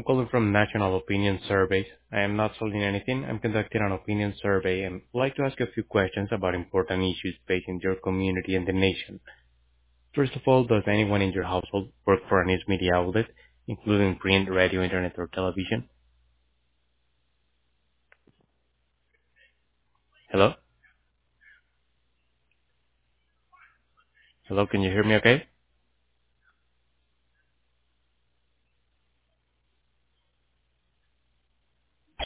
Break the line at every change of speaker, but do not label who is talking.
calling from National Opinion Surveys. I am not selling anything. I'm conducting an opinion survey and would like to ask a few questions about important issues facing your community and the nation. First of all, does anyone in your household work for a news media outlet, including print, radio, internet, or television? Hello? Hello, can you hear me okay?